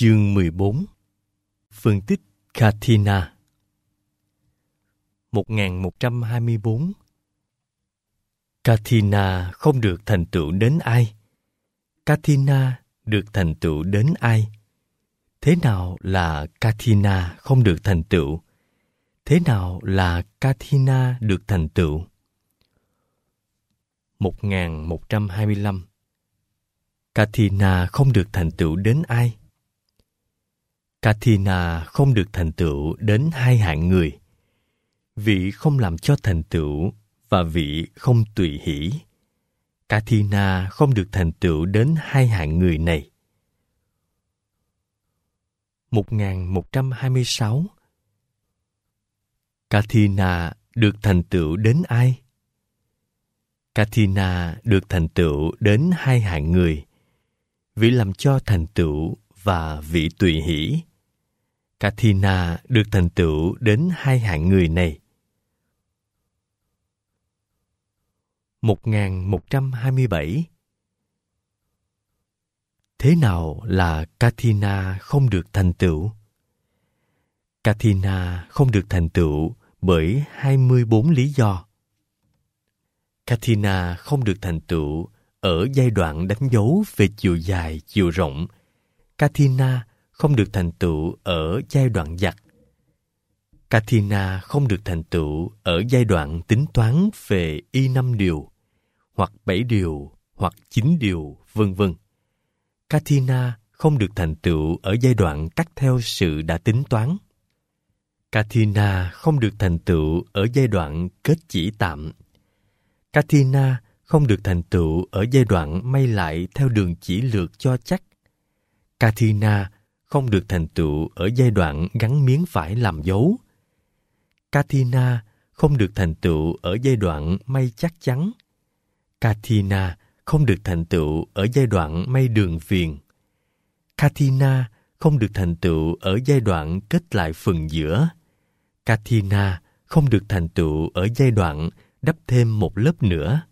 Chương 14. Phân tích Katina. 1124. Katina không được thành tựu đến ai? Katina được thành tựu đến ai? Thế nào là Katina không được thành tựu? Thế nào là Katina được thành tựu? 1125. Katina không được thành tựu đến ai? Katina không được thành tựu đến hai hạng người: vị không làm cho thành tựu và vị không tùy hỷ. Katina không được thành tựu đến hai hạng người này. 1126. Katina được thành tựu đến ai? Katina được thành tựu đến hai hạng người: vị làm cho thành tựu và vị tùy hỷ. Katina được thành tựu đến hai hạng người này. 1127. Thế nào là Katina không được thành tựu? Katina không được thành tựu bởi 24 lý do. Katina không được thành tựu ở giai đoạn đánh dấu về chiều dài, chiều rộng. Katina không được thành tựu ở giai đoạn giặt. Katina không được thành tựu ở giai đoạn tính toán về y 5 điều, hoặc 7 điều, hoặc 9 điều, vân vân. Katina không được thành tựu ở giai đoạn cắt theo sự đã tính toán. Katina không được thành tựu ở giai đoạn kết chỉ tạm. Katina không được thành tựu ở giai đoạn may lại theo đường chỉ lược cho chắc. Katina không được thành tựu ở giai đoạn gắn miếng vải làm dấu. Katina không được thành tựu ở giai đoạn may chắc chắn. Katina không được thành tựu ở giai đoạn may đường viền. Katina không được thành tựu ở giai đoạn kết lại phần giữa. Katina không được thành tựu ở giai đoạn đắp thêm một lớp nữa.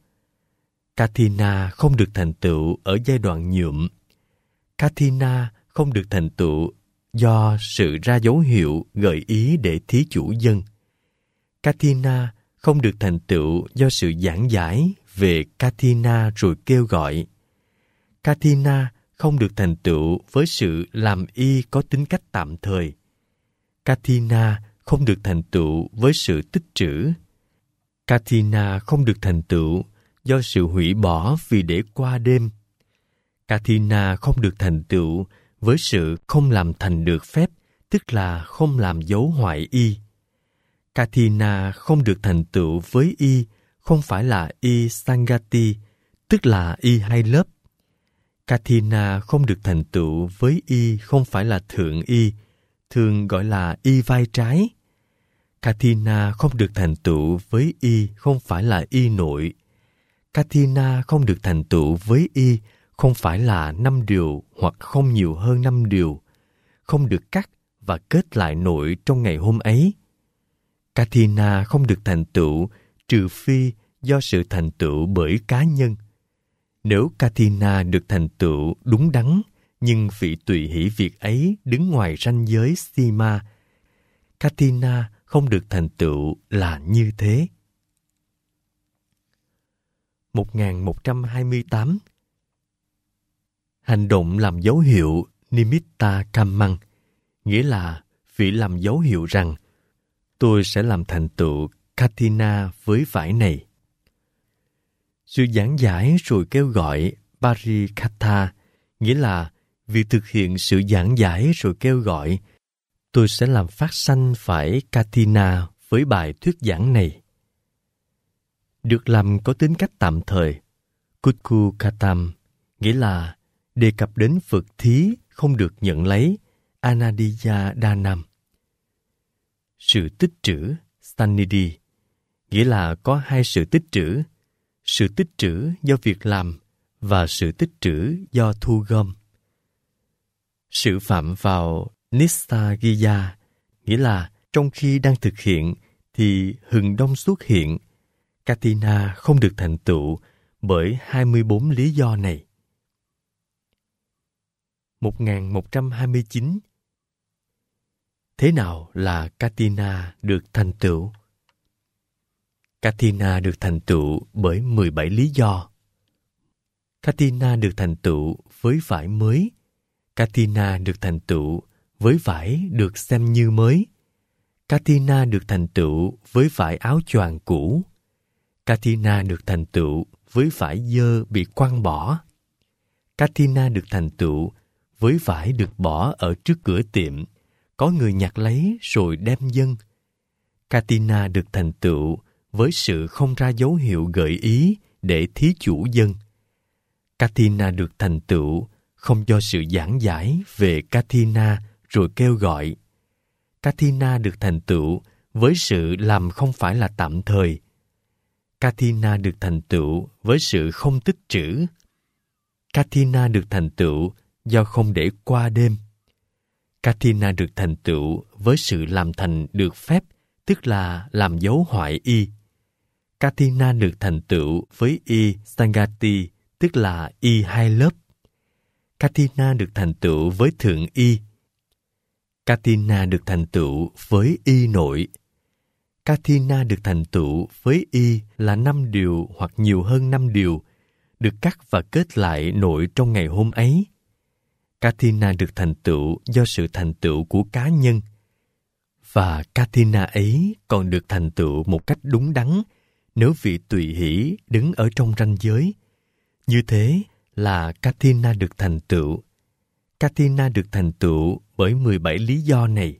Katina không được thành tựu ở giai đoạn nhuộm. Katina không được thành tựu do sự ra dấu hiệu gợi ý để thí chủ dân. Katina không được thành tựu do sự giảng giải về Katina rồi kêu gọi. Katina không được thành tựu với sự làm y có tính cách tạm thời. Katina không được thành tựu với sự tích trữ. Katina không được thành tựu do sự hủy bỏ vì để qua đêm. Katina không được thành tựu với sự không làm thành được phép, tức là không làm dấu hoại y. Katina không được thành tựu với y không phải là y Sangati, tức là y hai lớp. Katina không được thành tựu với y không phải là thượng y, thường gọi là y vai trái. Katina không được thành tựu với y không phải là y nội. Katina không được thành tựu với y không phải là 5 điều hoặc không nhiều hơn 5 điều, không được cắt và kết lại nội trong ngày hôm ấy. Katina không được thành tựu trừ phi do sự thành tựu bởi cá nhân. Nếu Katina được thành tựu đúng đắn, nhưng vị tùy hỷ việc ấy đứng ngoài ranh giới Sima, Katina không được thành tựu là như thế. 1128. Hành động làm dấu hiệu Nimitta Kammang, nghĩa là vị làm dấu hiệu rằng tôi sẽ làm thành tựu Katina với vải này. Sự giảng giải rồi kêu gọi Parikatha, nghĩa là vì thực hiện sự giảng giải rồi kêu gọi, tôi sẽ làm phát sanh phải Katina với bài thuyết giảng này. Được làm có tính cách tạm thời, Kutku Katam, nghĩa là đề cập đến vật thí không được nhận lấy, Anadiya Danam. Sự tích trữ, Sannidhi, nghĩa là có hai sự tích trữ: sự tích trữ do việc làm và sự tích trữ do thu gom. Sự phạm vào Nissaggiya, nghĩa là trong khi đang thực hiện thì hừng đông xuất hiện. Katina không được thành tựu bởi 24 lý do này. 1129. Thế nào là Katina được thành tựu? Katina được thành tựu bởi 17 lý do. Katina được thành tựu với vải mới. Katina được thành tựu với vải được xem như mới. Katina được thành tựu với vải áo choàng cũ. Katina được thành tựu với vải dơ bị quăng bỏ. Katina được thành tựu với vải được bỏ ở trước cửa tiệm, có người nhặt lấy rồi đem dâng. Katina được thành tựu với sự không ra dấu hiệu gợi ý để thí chủ dâng. Katina được thành tựu không do sự giảng giải về Katina rồi kêu gọi. Katina được thành tựu với sự làm không phải là tạm thời. Katina được thành tựu với sự không tích trữ. Katina được thành tựu do không để qua đêm. Katina được thành tựu với sự làm thành được phép, tức là làm dấu hoại y. Katina được thành tựu với y Sangati, tức là y hai lớp. Katina được thành tựu với thượng y. Katina được thành tựu với y nội. Katina được thành tựu với y là 5 điều hoặc nhiều hơn 5 điều, được cắt và kết lại nội trong ngày hôm ấy. Katina được thành tựu do sự thành tựu của cá nhân. Và Katina ấy còn được thành tựu một cách đúng đắn nếu vị tùy hỷ đứng ở trong ranh giới. Như thế là Katina được thành tựu. Katina được thành tựu bởi 17 lý do này.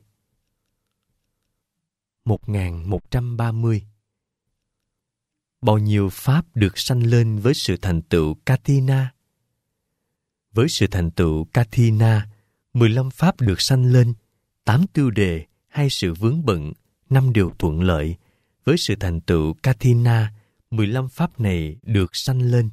1130. Bao nhiêu pháp được sanh lên với sự thành tựu Katina? Với sự thành tựu Katina, 15 pháp được sanh lên, 8 tiêu đề, 2 sự vướng bận, 5 điều thuận lợi. Với sự thành tựu Katina, 15 pháp này được sanh lên.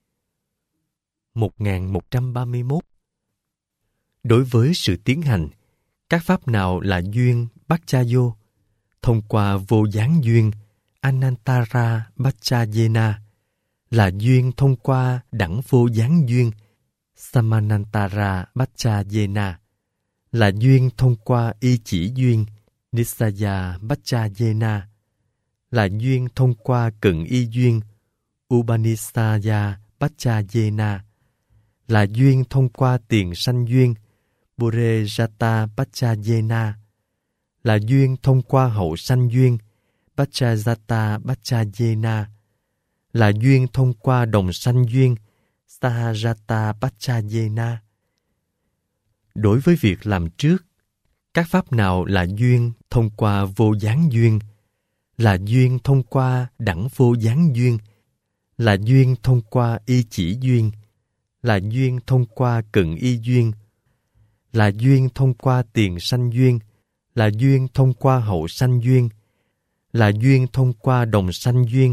1131. Đối với sự tiến hành, các pháp nào là duyên Bacchayo? Thông qua vô gián duyên Anantara Bacchayena, là duyên thông qua đẳng vô gián duyên Samanantara Bacchayena, là duyên thông qua y chỉ duyên Nisaya Bacchayena, là duyên thông qua cận y duyên Upanisaya Bacchayena, là duyên thông qua tiền sanh duyên Burejata Bacchayena, là duyên thông qua hậu sanh duyên Bacchajata Bacchayena, là duyên thông qua đồng sanh duyên Sahajata Bacchayena. Đối với việc làm trước, các pháp nào là duyên thông qua vô gián duyên, là duyên thông qua đẳng vô gián duyên, là duyên thông qua y chỉ duyên, là duyên thông qua cận y duyên, là duyên thông qua tiền sanh duyên, là duyên thông qua hậu sanh duyên, là duyên thông qua đồng sanh duyên.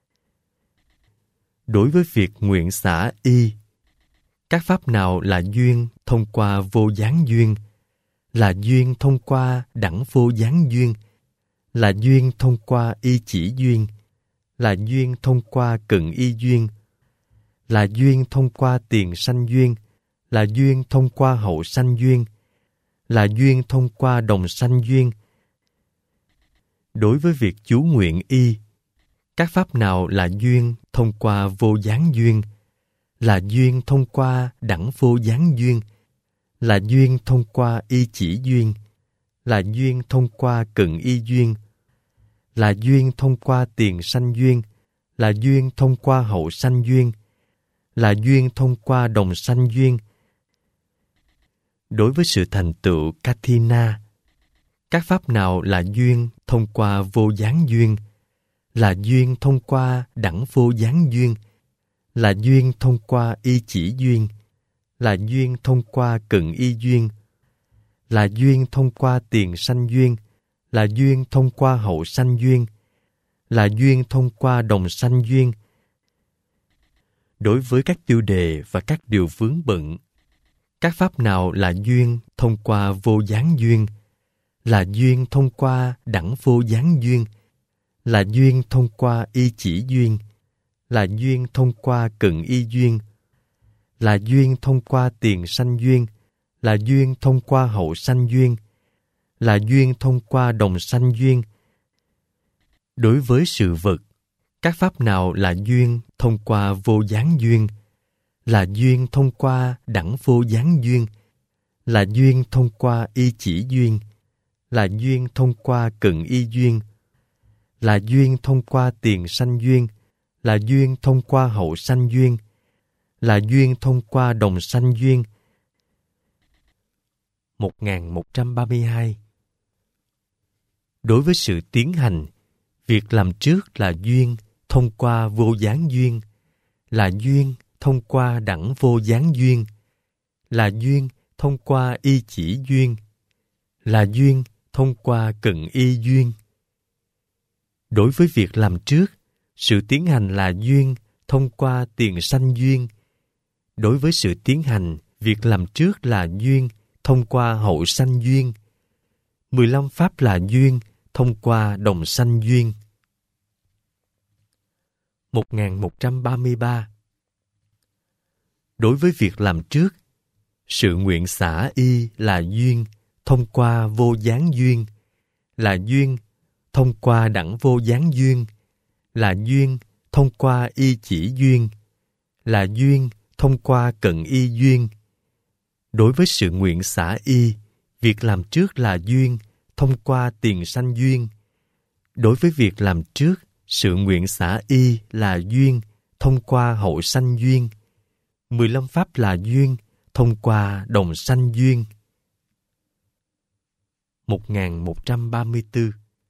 Đối với việc nguyện xả y, các pháp nào là duyên thông qua vô gián duyên, là duyên thông qua đẳng vô gián duyên, là duyên thông qua y chỉ duyên, là duyên thông qua cận y duyên, là duyên thông qua tiền sanh duyên, là duyên thông qua hậu sanh duyên, là duyên thông qua đồng sanh duyên. Đối với việc chú nguyện y, các pháp nào là duyên thông qua vô gián duyên, là duyên thông qua đẳng vô gián duyên, là duyên thông qua y chỉ duyên, là duyên thông qua cận y duyên, là duyên thông qua tiền sanh duyên, là duyên thông qua hậu sanh duyên, là duyên thông qua đồng sanh duyên. Đối với sự thành tựu Katina, các pháp nào là duyên thông qua vô gián duyên, là duyên thông qua đẳng vô gián duyên, là duyên thông qua y chỉ duyên, là duyên thông qua cận y duyên, là duyên thông qua tiền sanh duyên, là duyên thông qua hậu sanh duyên, là duyên thông qua đồng sanh duyên. Đối với các tiêu đề và các điều vướng bận, các pháp nào là duyên thông qua vô gián duyên, là duyên thông qua đẳng vô gián duyên, là duyên thông qua y chỉ duyên, là duyên thông qua cận y duyên, là duyên thông qua tiền sanh duyên, là duyên thông qua hậu sanh duyên, là duyên thông qua đồng sanh duyên. Đối với sự vật, các pháp nào là duyên thông qua vô gián duyên, là duyên thông qua đẳng vô gián duyên, là duyên thông qua y chỉ duyên, là duyên thông qua cận y duyên, là duyên thông qua tiền sanh duyên, là duyên thông qua hậu sanh duyên, là duyên thông qua đồng sanh duyên. 1132. Đối với sự tiến hành, việc làm trước là duyên thông qua vô gián duyên, là duyên thông qua đẳng vô gián duyên, là duyên thông qua y chỉ duyên, là duyên thông qua cận y duyên. Đối với việc làm trước, sự tiến hành là duyên thông qua tiền sanh duyên. Đối với sự tiến hành, việc làm trước là duyên thông qua hậu sanh duyên. 15 pháp là duyên thông qua đồng sanh duyên. 1133. Đối với việc làm trước, sự nguyện xả y là duyên thông qua vô gián duyên, là duyên thông qua đẳng vô gián duyên, là duyên thông qua y chỉ duyên, là duyên thông qua cận y duyên. Đối với sự nguyện xả y, việc làm trước là duyên thông qua tiền sanh duyên. Đối với việc làm trước, sự nguyện xả y là duyên thông qua hậu sanh duyên. 15 pháp là duyên thông qua đồng sanh duyên. 1134.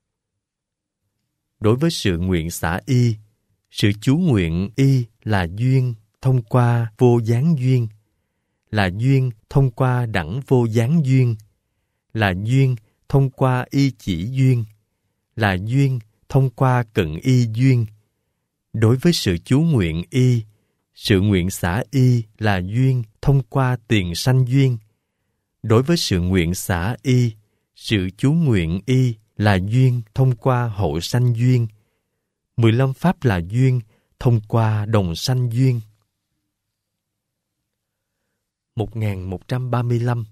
Đối với sự nguyện xả y, sự chú nguyện y là duyên thông qua vô gián duyên, là duyên thông qua đẳng vô gián duyên, là duyên thông qua y chỉ duyên, là duyên thông qua cận y duyên. Đối với sự chú nguyện y, sự nguyện xả y là duyên thông qua tiền sanh duyên. Đối với sự nguyện xả y, sự chú nguyện y là duyên thông qua hậu sanh duyên. 15 pháp là duyên thông qua đồng sanh duyên. 1135.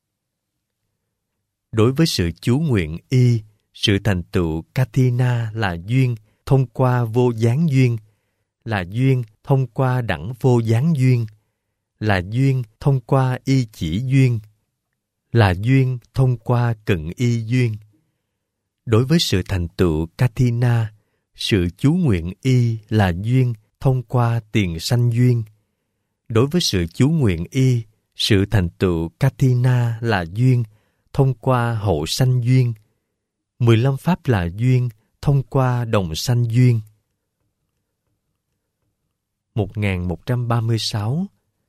Đối với sự chú nguyện y, sự thành tựu Kathina là duyên thông qua vô gián duyên, là duyên thông qua đẳng vô gián duyên, là duyên thông qua y chỉ duyên, là duyên thông qua cận y duyên. Đối với sự thành tựu Kathina, sự chú nguyện y là duyên thông qua tiền sanh duyên. Đối với sự chú nguyện y, sự thành tựu Kathina là duyên thông qua hậu sanh duyên. 15 pháp là duyên thông qua đồng sanh duyên. 1136.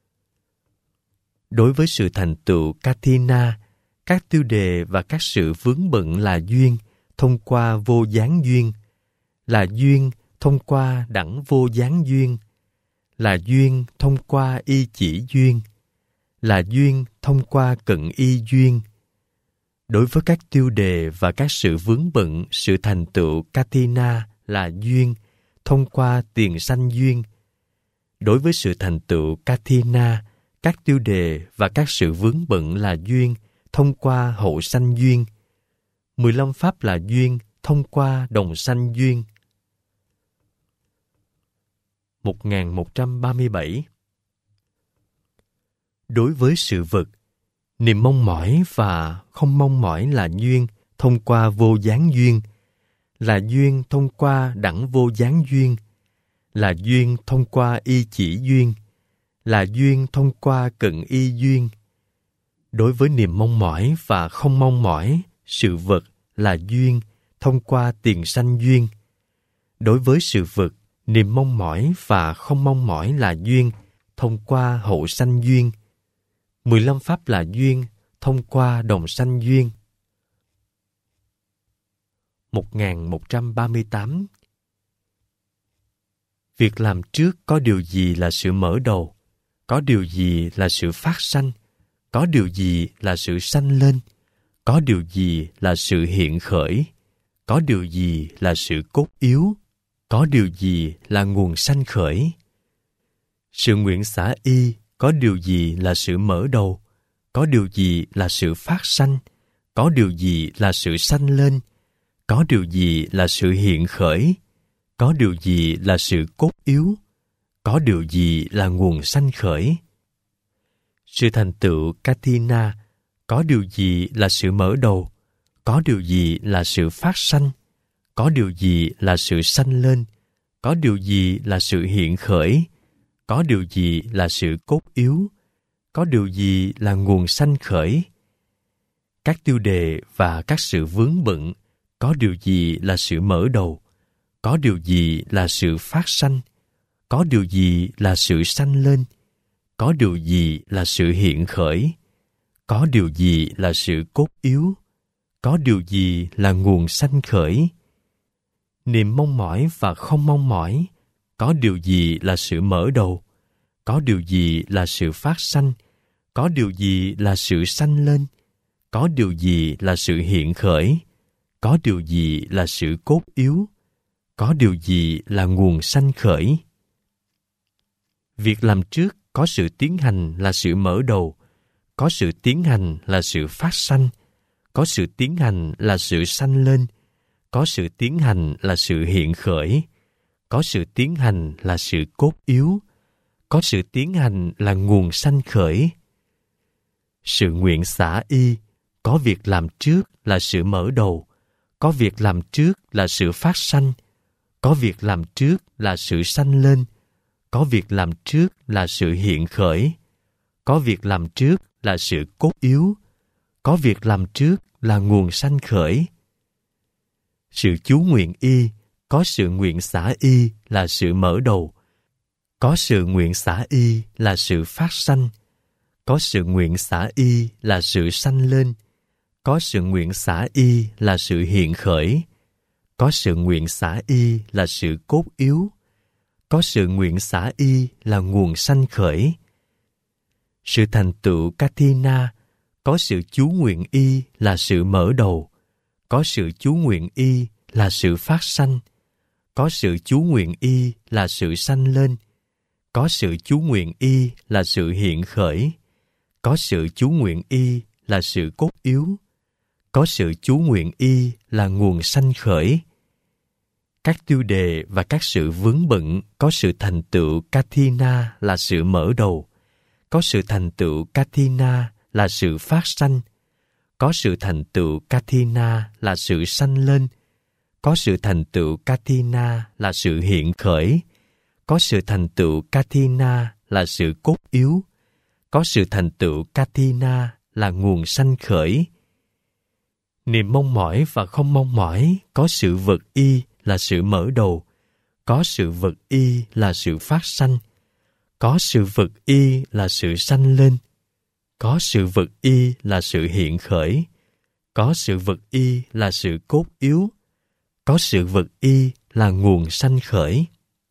Đối với sự thành tựu Kathina, các tiêu đề và các sự vướng bận là duyên thông qua vô gián duyên, là duyên thông qua đẳng vô gián duyên, là duyên thông qua y chỉ duyên, là duyên thông qua cận y duyên. Đối với các tiêu đề và các sự vướng bận, sự thành tựu Kathina là duyên thông qua tiền sanh duyên. Đối với sự thành tựu Kathina, các tiêu đề và các sự vướng bận là duyên thông qua hậu sanh duyên. 15 pháp là duyên thông qua đồng sanh duyên. 1137. Đối với sự vật, niềm mong mỏi và không mong mỏi là duyên thông qua vô gián duyên, là duyên thông qua đẳng vô gián duyên, là duyên thông qua y chỉ duyên, là duyên thông qua cận y duyên. Đối với niềm mong mỏi và không mong mỏi, sự vật là duyên thông qua tiền sanh duyên. Đối với sự vật, niềm mong mỏi và không mong mỏi là duyên thông qua hậu sanh duyên. 15 pháp là duyên thông qua đồng sanh duyên. 1138. Việc làm trước có điều gì là sự mở đầu, có điều gì là sự phát sanh, có điều gì là sự sanh lên, có điều gì là sự hiện khởi, có điều gì là sự cốt yếu, có điều gì là nguồn sanh khởi. Sự nguyện xả y có điều gì là sự mở đầu, có điều gì là sự phát sanh, có điều gì là sự sanh lên, có điều gì là sự hiện khởi, có điều gì là sự cốt yếu, có điều gì là nguồn sanh khởi. Sự thành tựu Katina, có điều gì là sự mở đầu, có điều gì là sự phát sanh, có điều gì là sự sanh lên, có điều gì là sự hiện khởi, có điều gì là sự cốt yếu, có điều gì là nguồn sanh khởi. Các tiêu đề và các sự vướng bận, có điều gì là sự mở đầu, có điều gì là sự phát sanh, có điều gì là sự sanh lên, có điều gì là sự hiện khởi, có điều gì là sự cốt yếu, có điều gì là nguồn sanh khởi. Niềm mong mỏi và không mong mỏi, có điều gì là sự mở đầu, có điều gì là sự phát sanh, có điều gì là sự sanh lên, có điều gì là sự hiện khởi, có điều gì là sự cốt yếu, có điều gì là nguồn sanh khởi. Việc làm trước có sự tiến hành là sự mở đầu, có sự tiến hành là sự phát sanh, có sự tiến hành là sự sanh lên, có sự tiến hành là sự hiện khởi, có sự tiến hành là sự cốt yếu, có sự tiến hành là nguồn sanh khởi. Sự nguyện xả y, có việc làm trước là sự mở đầu, có việc làm trước là sự phát sanh, có việc làm trước là sự sanh lên, có việc làm trước là sự hiện khởi, có việc làm trước là sự cốt yếu, có việc làm trước là nguồn sanh khởi. Sự chú nguyện y, có sự nguyện xả y là sự mở đầu, có sự nguyện xả y là sự phát sanh, có sự nguyện xả y là sự sanh lên, có sự nguyện xả y là sự hiện khởi, có sự nguyện xả y là sự cốt yếu, có sự nguyện xả y là nguồn sanh khởi. Sự thành tựu Katina, có sự chú nguyện y là sự mở đầu, có sự chú nguyện y là sự phát sanh, có sự chú nguyện y là sự sanh lên, có sự chú nguyện y là sự hiện khởi, có sự chú nguyện y là sự cốt yếu, có sự chú nguyện y là nguồn sanh khởi. Các tiêu đề và các sự vướng bận có sự thành tựu Katina là sự mở đầu, có sự thành tựu Katina là sự phát sanh, có sự thành tựu Katina là sự sanh lên, có sự thành tựu Katina là sự hiện khởi, có sự thành tựu Katina là sự cốt yếu, có sự thành tựu Katina là nguồn sanh khởi. Niềm mong mỏi và không mong mỏi, có sự vật y là sự mở đầu, có sự vật y là sự phát sanh, có sự vật y là sự sanh lên, có sự vật y là sự hiện khởi, có sự vật y là sự cốt yếu, có sự vật y là nguồn sanh khởi.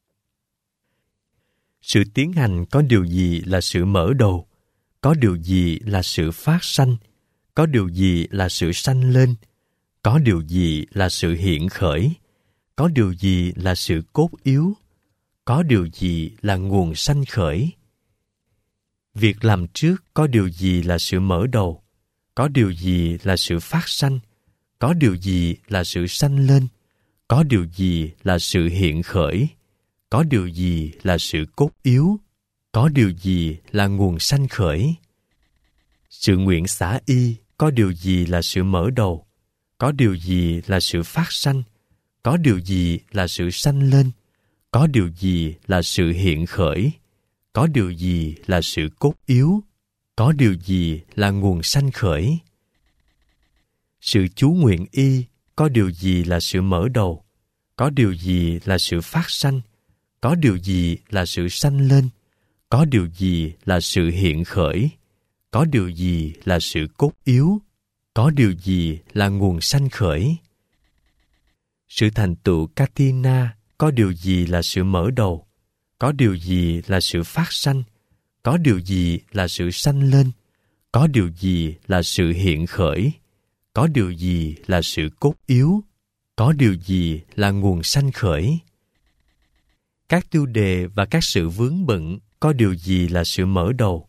Sự tiến hành có điều gì là sự mở đầu, có điều gì là sự phát sanh, có điều gì là sự sanh lên, có điều gì là sự hiện khởi, có điều gì là sự cốt yếu, có điều gì là nguồn sanh khởi. Việc làm trước có điều gì là sự mở đầu, có điều gì là sự phát sanh, có điều gì là sự sanh lên, có điều gì là sự hiện khởi, có điều gì là sự cốt yếu, có điều gì là nguồn sanh khởi. Sự nguyện xả y có điều gì là sự mở đầu, có điều gì là sự phát sanh, có điều gì là sự sanh lên, có điều gì là sự hiện khởi, có điều gì là sự cốt yếu, có điều gì là nguồn sanh khởi. Sự chú nguyện y có điều gì là sự mở đầu, có điều gì là sự phát sanh, có điều gì là sự sanh lên, có điều gì là sự hiện khởi, có điều gì là sự cốt yếu, có điều gì là nguồn sanh khởi. Sự thành tựu Katina có điều gì là sự mở đầu, có điều gì là sự phát sanh, có điều gì là sự sanh lên, có điều gì là sự hiện khởi, có điều gì là sự cốt yếu, có điều gì là nguồn sanh khởi. Các tiêu đề và các sự vướng bận có điều gì là sự mở đầu,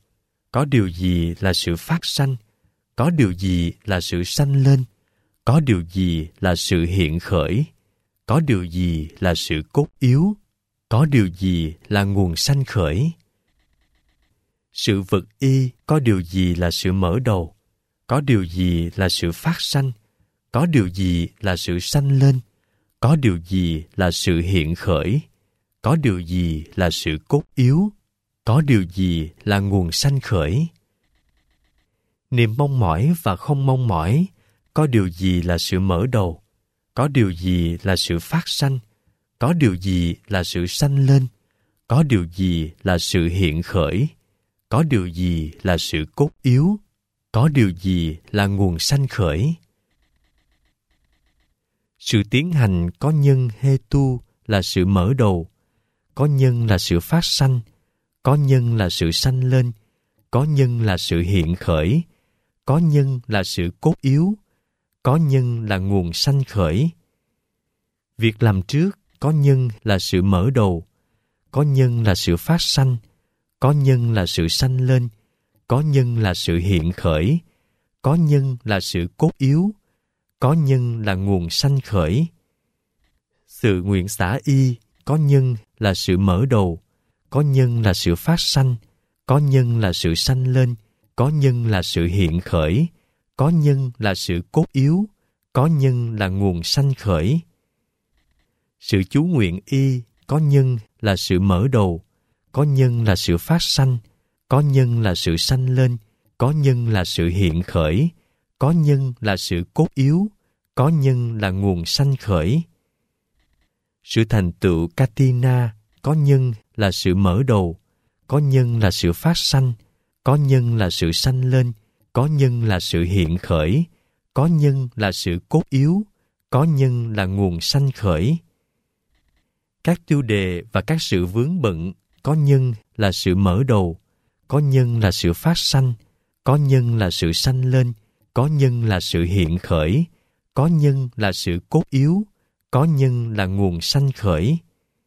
Có điều gì là sự phát sanh? Có điều gì là sự sanh lên? Có điều gì là sự hiện khởi? Có điều gì là sự cốt yếu? Có điều gì là nguồn sanh khởi? Sự vật y có điều gì là sự mở đầu? Có điều gì là sự phát sanh? Có điều gì là sự sanh lên? Có điều gì là sự hiện khởi? Có điều gì là sự cốt yếu? Có điều gì là nguồn sanh khởi? Niềm mong mỏi và không mong mỏi, có điều gì là sự mở đầu? Có điều gì là sự phát sanh? Có điều gì là sự sanh lên? Có điều gì là sự hiện khởi? Có điều gì là sự cốt yếu? Có điều gì là nguồn sanh khởi? Sự tiến hành có nhân hetu là sự mở đầu, có nhân là sự phát sanh, có nhân là sự sanh lên, có nhân là sự hiện khởi, có nhân là sự cốt yếu, có nhân là nguồn sanh khởi. Việc làm trước có nhân là sự mở đầu, có nhân là sự phát sanh, có nhân là sự sanh lên, có nhân là sự hiện khởi, có nhân là sự cốt yếu, có nhân là nguồn sanh khởi. Sự nguyện xả y có nhân là sự mở đầu, có nhân là sự phát sanh, có nhân là sự sanh lên, có nhân là sự hiện khởi, có nhân là sự cốt yếu, có nhân là nguồn sanh khởi. Sự chú nguyện y có nhân là sự mở đầu, có nhân là sự phát sanh, có nhân là sự sanh lên, có nhân là sự hiện khởi, có nhân là sự cốt yếu, có nhân là nguồn sanh khởi. Sự thành tựu Katina có nhân là sự mở đầu, có nhân là sự phát sanh, có nhân là sự sanh lên, có nhân là sự hiện khởi, có nhân là sự cốt yếu, có nhân là nguồn sanh khởi. Các tiêu đề và các sự vướng bận có nhân là sự mở đầu, có nhân là sự phát sanh, có nhân là sự sanh lên, có nhân là sự hiện khởi, có nhân là sự cốt yếu, có nhân là nguồn sanh khởi.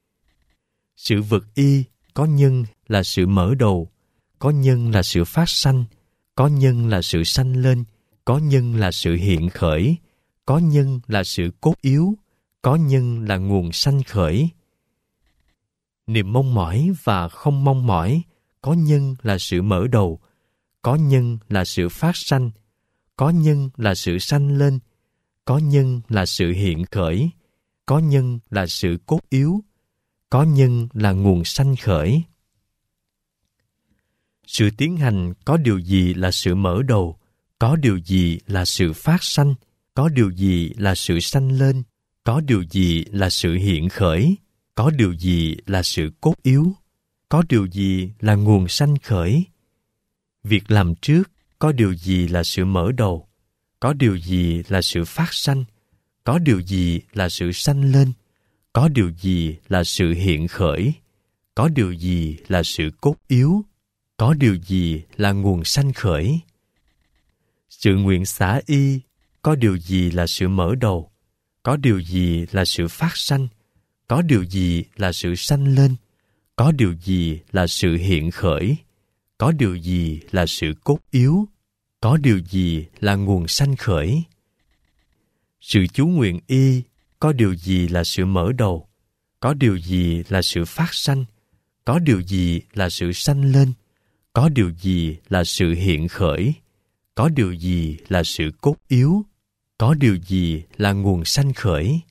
Sự vật y có nhân là sự mở đầu, có nhân là sự phát sanh, có nhân là sự sanh lên, có nhân là sự hiện khởi, có nhân là sự cốt yếu, có nhân là nguồn sanh khởi. Niềm mong mỏi và không mong mỏi, có nhân là sự mở đầu, có nhân là sự phát sanh, có nhân là sự sanh lên, có nhân là sự hiện khởi, có nhân là sự cốt yếu, có nhân là nguồn sanh khởi. Sự tiến hành có điều gì là sự mở đầu, có điều gì là sự phát sanh, có điều gì là sự sanh lên, có điều gì là sự hiện khởi, có điều gì là sự cốt yếu, có điều gì là nguồn sanh khởi. Việc làm trước có điều gì là sự mở đầu, có điều gì là sự phát sanh, có điều gì là sự sanh lên, có điều gì là sự hiện khởi, có điều gì là sự cốt yếu, có điều gì là nguồn sanh khởi. Sự nguyện xả y có điều gì là sự mở đầu, có điều gì là sự phát sanh, có điều gì là sự sanh lên, có điều gì là sự hiện khởi, có điều gì là sự cốt yếu, có điều gì là nguồn sanh khởi. Sự chú nguyện y có điều gì là sự mở đầu, có điều gì là sự phát sanh, có điều gì là sự sanh lên, có điều gì là sự hiện khởi, có điều gì là sự cốt yếu, có điều gì là nguồn sanh khởi.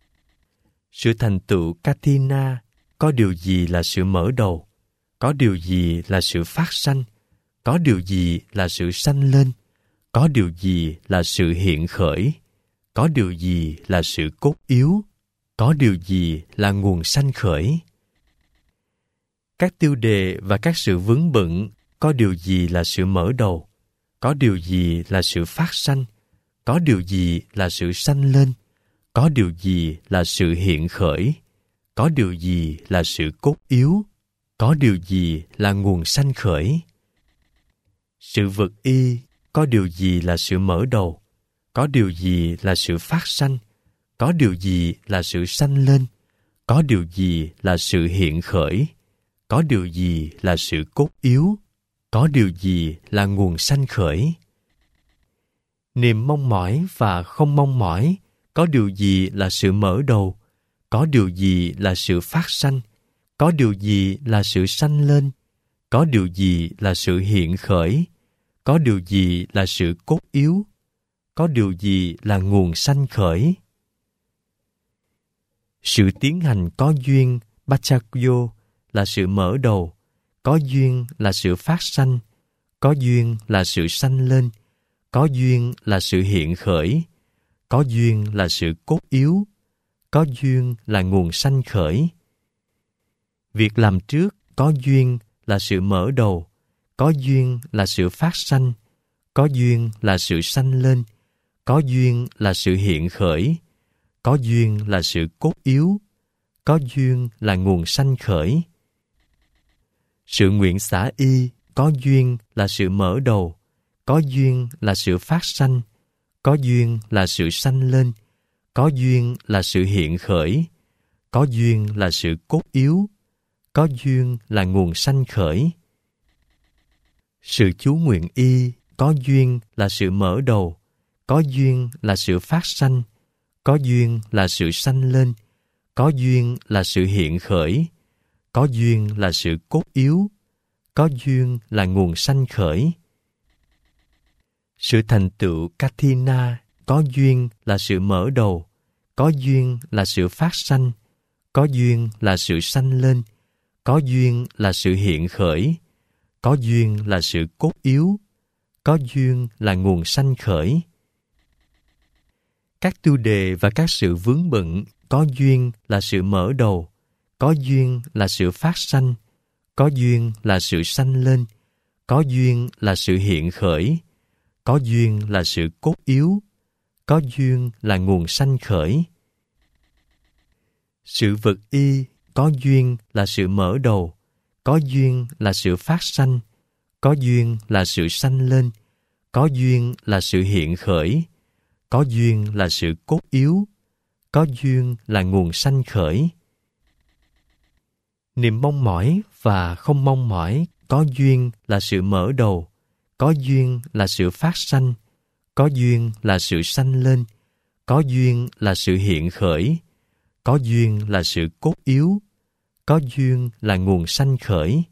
Sự thành tựu Katina có điều gì là sự mở đầu, có điều gì là sự phát sanh, có điều gì là sự sanh lên, có điều gì là sự hiện khởi, có điều gì là sự cốt yếu, có điều gì là nguồn sanh khởi. Các tiêu đề và các sự vướng bận có điều gì là sự mở đầu, có điều gì là sự phát sanh, có điều gì là sự sanh lên, có điều gì là sự hiện khởi, có điều gì là sự cốt yếu, có điều gì là nguồn sanh khởi. Sự vật y có điều gì là sự mở đầu, có điều gì là sự phát sanh, có điều gì là sự sanh lên, có điều gì là sự hiện khởi, có điều gì là sự cốt yếu, có điều gì là nguồn sanh khởi? Niềm mong mỏi và không mong mỏi, có điều gì là sự mở đầu? Có điều gì là sự phát sanh? Có điều gì là sự sanh lên? Có điều gì là sự hiện khởi? Có điều gì là sự cốt yếu? Có điều gì là nguồn sanh khởi? Sự tiến hành có duyên, Bachakyo, là sự mở đầu. Có duyên là sự phát sanh. Có duyên là sự sanh lên. Có duyên là sự hiện khởi. Có duyên là sự cốt yếu. Có duyên là nguồn sanh khởi. Việc làm trước có duyên là sự mở đầu. Có duyên là sự phát sanh. Có duyên là sự sanh lên. Có duyên là sự hiện khởi. Có duyên là sự cốt yếu. Có duyên là nguồn sanh khởi. Sự nguyện xả y có duyên là sự mở đầu. Có duyên là sự phát sanh. Có duyên là sự sanh lên. Có duyên là sự hiện khởi. Có duyên là sự cốt yếu. Có duyên là nguồn sanh khởi. Sự chú nguyện y có duyên là sự mở đầu. Có duyên là sự phát sanh. Có duyên là sự sanh lên. Có duyên là sự hiện khởi. Có duyên là sự cốt yếu. Có duyên là nguồn sanh khởi. Sự thành tựu Kathina có duyên là sự mở đầu. Có duyên là sự phát sanh. Có duyên là sự sanh lên. Có duyên là sự hiện khởi. Có duyên là sự cốt yếu. Có duyên là nguồn sanh khởi. Các tiêu đề và các sự vướng bận có duyên là sự mở đầu. Có duyên là sự phát sanh. Có duyên là sự sanh lên. Có duyên là sự hiện khởi. Có duyên là sự cốt yếu. Có duyên là nguồn sanh khởi. Sự vật y có duyên là sự mở đầu. Có duyên là sự phát sanh. Có duyên là sự sanh lên. Có duyên là sự hiện khởi. Có duyên là sự cốt yếu. Có duyên là nguồn sanh khởi. Niềm mong mỏi và không mong mỏi có duyên là sự mở đầu. Có duyên là sự phát sanh. Có duyên là sự sanh lên. Có duyên là sự hiện khởi. Có duyên là sự cốt yếu. Có duyên là nguồn sanh khởi.